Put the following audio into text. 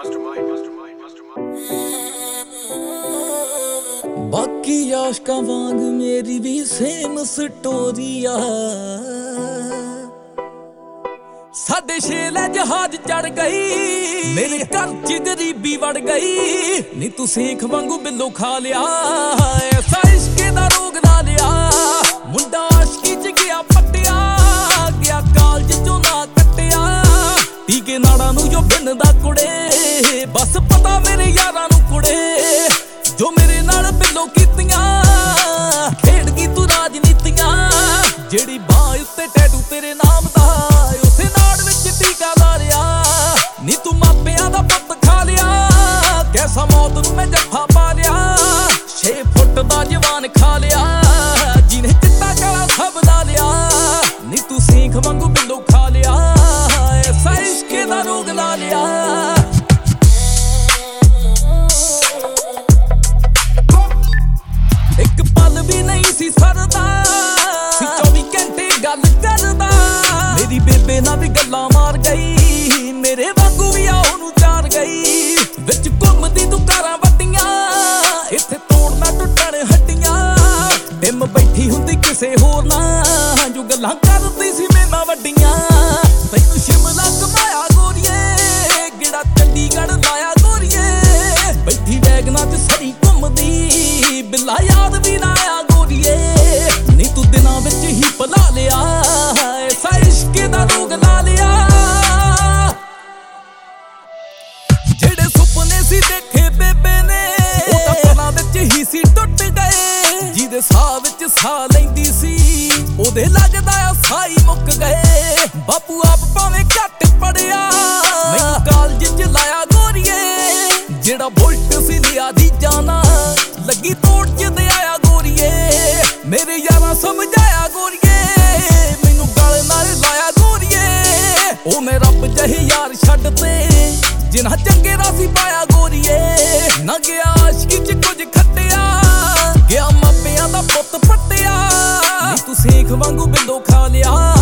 बाकी आशका वांग मेरी भी सेम स्टोरी आ साडे छेले जहाज चढ़ गई मेरे घर च गरीबी वड़ गई नी तू सेख वांगू बिल्लो खा लिया ऐसा इश्के दा रोग ला लिया मुंडा आशकी च गया पट्टिया गया कालज चों ना कट्टिया टीके नाड़ा नू जो बिनदा कुड़े बस पता मेरे यारां नू कुड़े जो मेरे नाल बिल्लो कीतियां खेड़ की तू राजनीतियां जेड़ी बाह उत्ते टैटू तेरे नाम दा उसे नाड़ विच टीका ला लिया नी तू मापियां दा पुत्त खा लिया कैसा मौत नू मैं जफ्फा पा लिया 6 फुट दा जवान खा लिया जिन्हें चिट्टा काला सब ला लिया नी तू सीख वांगू बिल्लो खा लिया ऐसा इश्के दा रोग ला लिया मेरी बेबे ना भी गल्ला मार गई मेरे वांगू भी आउनु चार गई विच घुमदी तू कारां वड्डियां इत्थे तोड़ना टुटण हड्डियां टिम बैठी हुंदी किसे होर ना जो गल्लां करदी सी मेरे नाल वड्डियां तैनू शिमला घुमाया गोरीए गिड़ा चंडीगढ़ लाया गोरीए बैठी वैगना च सरी घुमदी बिल्ला याद भी ना आया गोरीए नी तू दिनां विच ही भुला लिया ऐसा इश्के दा रोग ला लिया जेड़े सुपने सी देखे बेबे ने ओ तां पलां विच ही सी टुट गए जिहदे साह विच साह लैंदी सी ओदे लगदा आ साई मुक गए बापू आप भावें घट पढ़िया मैनूं कालज च लाया गोरीए जेड़ा बुलट सी लिया दी जाना लगी तोड़ च दे आया गोरीए मेरे यारां समझाया गोरीए मैनूं गल नाल लाया गोरीए ओ मैं रब जहे यार छड्ड ते जिन्हां चंगे रासी पाया गोरीए ना गया आशकी च कुछ खट्टिया गया मापियां दा पुत्त पट्टिया नी तू सेख वांगू बिल्लो खा लिया